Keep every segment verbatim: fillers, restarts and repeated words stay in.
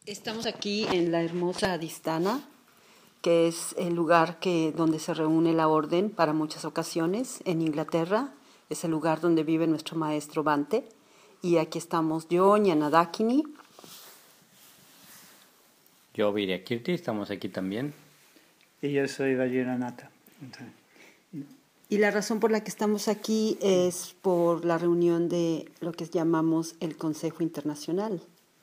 Estamos aquí en la hermosa Adhisthana, que es el lugar que, donde se reúne la orden para muchas ocasiones en Inglaterra. Es el lugar donde vive nuestro maestro Bhante. Y aquí estamos yo, Ñanadakini. Yo, Viryakirti, estamos aquí también. Y yo soy Vajiranath. Y la razón por la que estamos aquí es por la reunión de lo que llamamos el Consejo Internacional.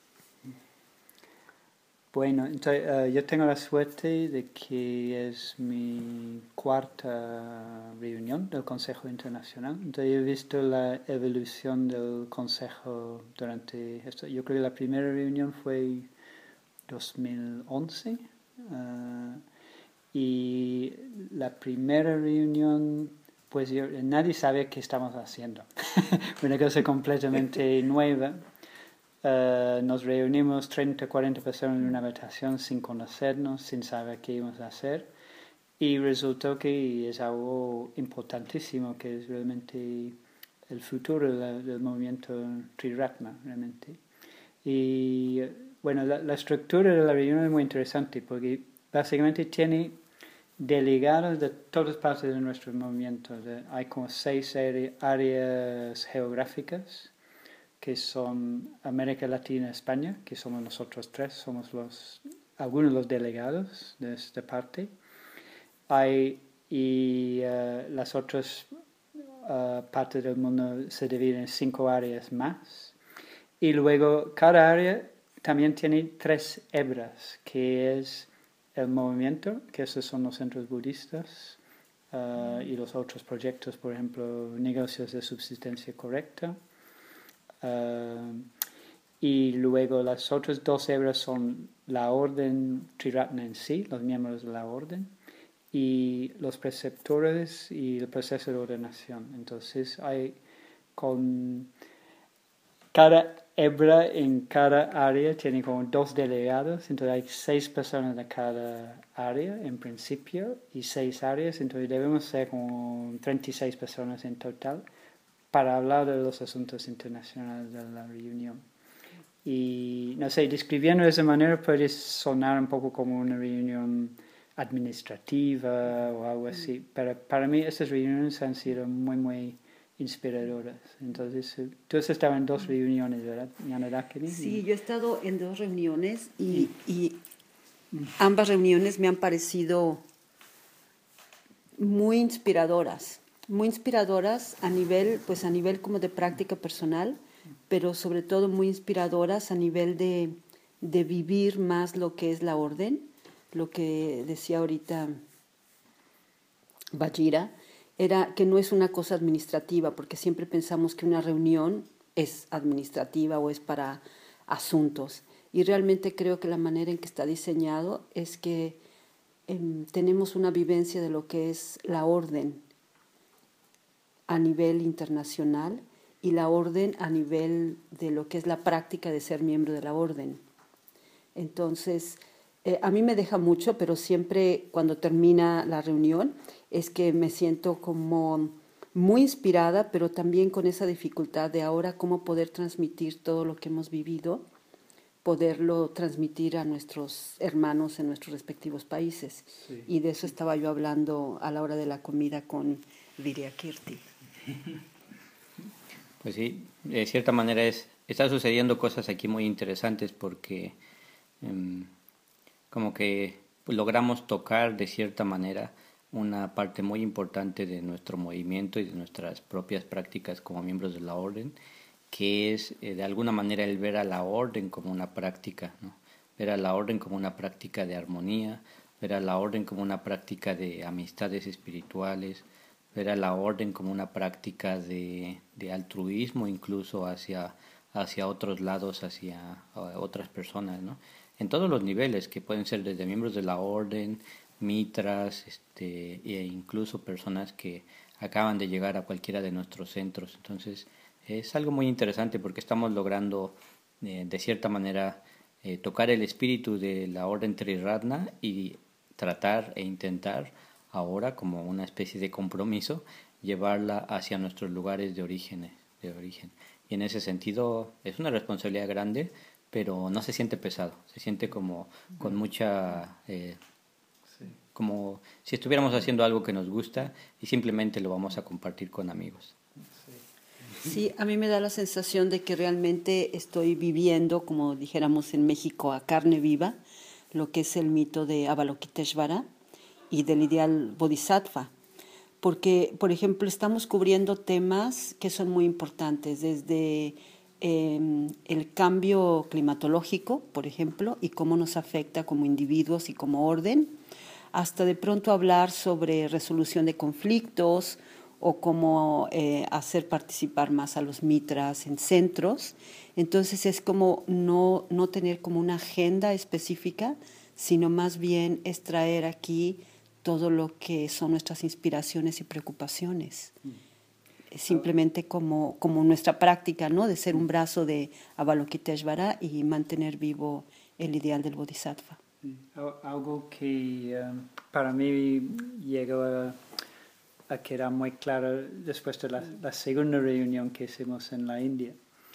Bueno, entonces, uh, yo tengo la suerte de que es mi cuarta reunión del Consejo Internacional. Entonces he visto la evolución del Consejo durante esto. Yo creo que la primera reunión fue dos mil once. Uh, y la primera reunión, pues yo, nadie sabe qué estamos haciendo. Una cosa completamente nueva. Uh, nos reunimos treinta, cuarenta personas en una habitación sin conocernos, sin saber qué íbamos a hacer. Y resultó que es algo importantísimo, que es realmente el futuro de la, del movimiento Triratna, realmente. Y bueno, la, la estructura de la reunión es muy interesante, porque básicamente tiene delegados de todas partes de nuestro movimiento. De, hay como seis áreas geográficas, que son América Latina y España, que somos nosotros tres, somos los algunos de los delegados de esta parte. Hay, y uh, las otras uh, partes del mundo se dividen en cinco áreas más. Y luego cada área también tiene tres hebras, que es el movimiento, que esos son los centros budistas, uh, y los otros proyectos, por ejemplo, negocios de subsistencia correcta. Uh, y luego las otras dos hebras son la orden Triratna en sí, los miembros de la orden, y los preceptores y el proceso de ordenación. Entonces hay con cada hebra en cada área tiene como dos delegados, entonces hay seis personas de cada área en principio y seis áreas, entonces debemos ser como treinta y seis personas en total para hablar de los asuntos internacionales de la reunión. Y, no sé, describiendo de esa manera puede sonar un poco como una reunión administrativa o algo así, pero para mí estas reuniones han sido muy, muy inspiradoras. Entonces, tú has estado en dos reuniones, ¿verdad, Ñanadakini? Sí, yo he estado en dos reuniones y, y ambas reuniones me han parecido muy inspiradoras. Muy inspiradoras a nivel, pues a nivel como de práctica personal, pero sobre todo muy inspiradoras a nivel de, de vivir más lo que es la orden, lo que decía ahorita Vajira, era que no es una cosa administrativa, porque siempre pensamos que una reunión es administrativa o es para asuntos, y realmente creo que la manera en que está diseñado es que eh, tenemos una vivencia de lo que es la orden a nivel internacional y la orden a nivel de lo que es la práctica de ser miembro de la orden. Entonces, eh, a mí me deja mucho, pero siempre cuando termina la reunión es que me siento como muy inspirada, pero también con esa dificultad de ahora cómo poder transmitir todo lo que hemos vivido, poderlo transmitir a nuestros hermanos en nuestros respectivos países. Sí. Y de eso estaba yo hablando a la hora de la comida con Viryakirti. Pues sí, de cierta manera es, están sucediendo cosas aquí muy interesantes porque um, como que pues, logramos tocar de cierta manera una parte muy importante de nuestro movimiento y de nuestras propias prácticas como miembros de la orden, que es eh, de alguna manera el ver a la orden como una práctica, ¿no? Ver a la orden como una práctica de armonía, ver a la orden como una práctica de amistades espirituales, ver a la orden como una práctica de, de altruismo incluso hacia, hacia otros lados, hacia uh, otras personas, ¿no? En todos los niveles, que pueden ser desde miembros de la orden, mitras, este, e incluso personas que acaban de llegar a cualquiera de nuestros centros. Entonces es algo muy interesante porque estamos logrando eh, de cierta manera eh, tocar el espíritu de la orden Triratna y tratar e intentar ahora como una especie de compromiso llevarla hacia nuestros lugares de origen, de origen. Y en ese sentido es una responsabilidad grande, pero no se siente pesado, se siente como con mucha... Eh, sí. Como si estuviéramos haciendo algo que nos gusta y simplemente lo vamos a compartir con amigos. Sí. Sí, a mí me da la sensación de que realmente estoy viviendo, como dijéramos en México, a carne viva, lo que es el mito de Avalokiteshvara y del ideal Bodhisattva. Porque, por ejemplo, estamos cubriendo temas que son muy importantes, desde eh, el cambio climatológico, por ejemplo, y cómo nos afecta como individuos y como orden, hasta de pronto hablar sobre resolución de conflictos o cómo eh, hacer participar más a los mitras en centros. Entonces es como no, no tener como una agenda específica, sino más bien extraer aquí todo lo que son nuestras inspiraciones y preocupaciones. Mm. Simplemente como, como nuestra práctica, ¿no? De ser un brazo de Avalokiteshvara y mantener vivo el ideal del Bodhisattva. Algo que um, para mí llegó a, a quedar muy claro después de la, la segunda reunión que hicimos en la India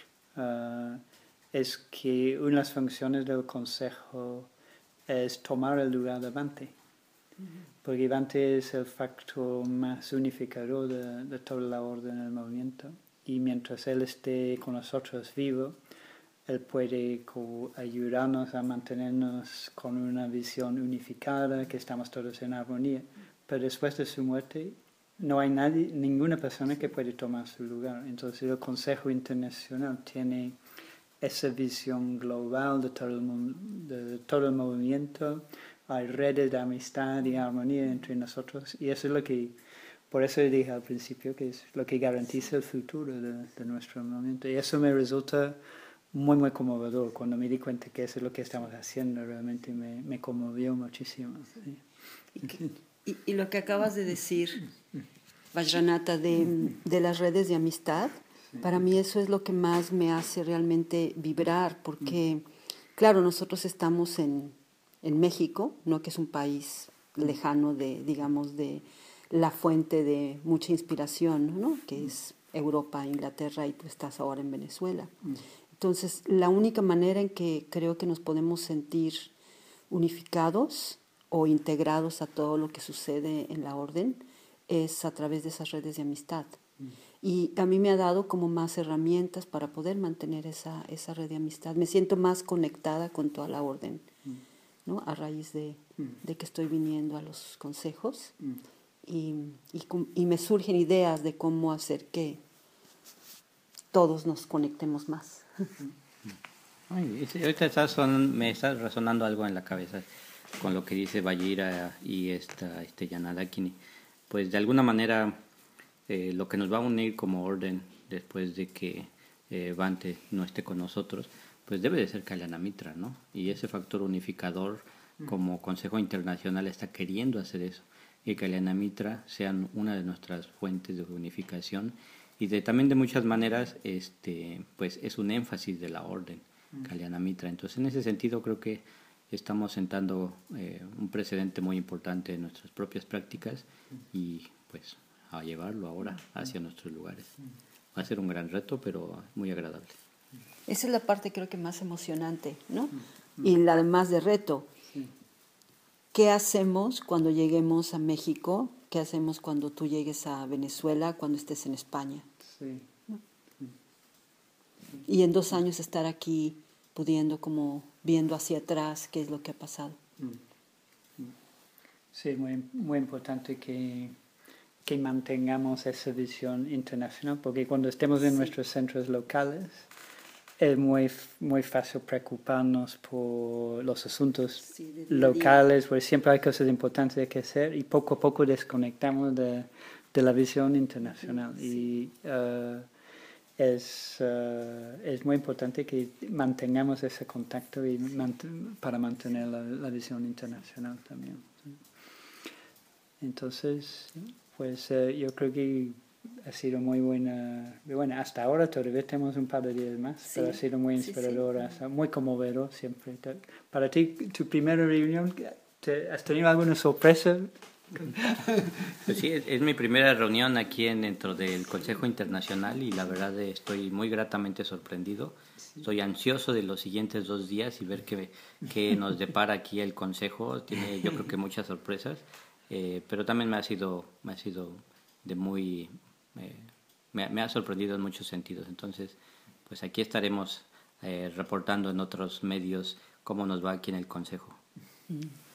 uh, es que una de las funciones del Consejo es tomar el lugar de Bhante. Porque Bhante es el factor más unificador de, de toda la orden del movimiento. Y mientras él esté con nosotros vivo, él puede ayudarnos a mantenernos con una visión unificada, que estamos todos en armonía. Pero después de su muerte, no hay nadie, ninguna persona que puede tomar su lugar. Entonces el Consejo Internacional tiene esa visión global de todo el, de todo el movimiento. Hay redes de amistad y armonía entre nosotros y eso es lo que, por eso dije al principio que es lo que garantiza el futuro de, de nuestro movimiento. Y eso me resulta muy, muy conmovedor. Cuando me di cuenta que eso es lo que estamos haciendo, realmente me, me conmovió muchísimo. Sí. Y, que, y, y lo que acabas de decir, Vajranatha, de, de las redes de amistad, para mí eso es lo que más me hace realmente vibrar, porque, claro, nosotros estamos en... en México, ¿no? Que es un país lejano de, digamos, de la fuente de mucha inspiración, ¿no? Que es Europa, Inglaterra, y tú estás ahora en Venezuela. Entonces, la única manera en que creo que nos podemos sentir unificados o integrados a todo lo que sucede en la orden es a través de esas redes de amistad. Y a mí me ha dado como más herramientas para poder mantener esa, esa red de amistad. Me siento más conectada con toda la orden, ¿no? A raíz de, de que estoy viniendo a los consejos y, y, y me surgen ideas de cómo hacer que todos nos conectemos más. Ay, ahorita está son, me está resonando algo en la cabeza con lo que dice Vajira y esta este Yanadakini. Pues de alguna manera eh, lo que nos va a unir como orden después de que eh, Bhante no esté con nosotros, pues debe de ser Kalyana Mitra, ¿no? Y ese factor unificador como Consejo Internacional está queriendo hacer eso, y Kalyana Mitra sean una de nuestras fuentes de unificación y de también de muchas maneras este pues es un énfasis de la orden Kalyana Mitra. Entonces en ese sentido creo que estamos sentando eh, un precedente muy importante en nuestras propias prácticas y pues a llevarlo ahora hacia nuestros lugares. Va a ser un gran reto, pero muy agradable. Esa es la parte creo que más emocionante, ¿no? Y la más de reto. ¿Qué hacemos cuando lleguemos a México? ¿Qué hacemos cuando tú llegues a Venezuela, cuando estés en España? Sí. ¿No? Y en dos años estar aquí pudiendo como viendo hacia atrás qué es lo que ha pasado. Sí, muy, muy importante que, que mantengamos esa visión internacional, porque cuando estemos en sí. nuestros centros locales es muy, muy fácil preocuparnos por los asuntos sí, locales, porque siempre hay cosas importantes que hacer y poco a poco desconectamos de, de la visión internacional. Sí. Y uh, es, uh, es muy importante que mantengamos ese contacto y mant para mantener la, la visión internacional también. ¿Sí? Entonces, pues uh, yo creo que ha sido muy buena, muy buena. Hasta ahora todavía tenemos un par de días más, sí, pero ha sido muy inspiradora, sí, sí. muy conmovedor siempre. Para ti, tu primera reunión, ¿te, ¿has tenido alguna sorpresa? Pues sí, es, es mi primera reunión aquí en, dentro del Consejo Internacional y la verdad estoy muy gratamente sorprendido. estoy ansioso de los siguientes dos días y ver qué, qué nos depara aquí el Consejo. Tiene, yo creo que muchas sorpresas, eh, pero también me ha sido, me ha sido de muy, eh, me, me ha sorprendido en muchos sentidos. Entonces, pues aquí estaremos eh, reportando en otros medios cómo nos va aquí en el Consejo. Mm.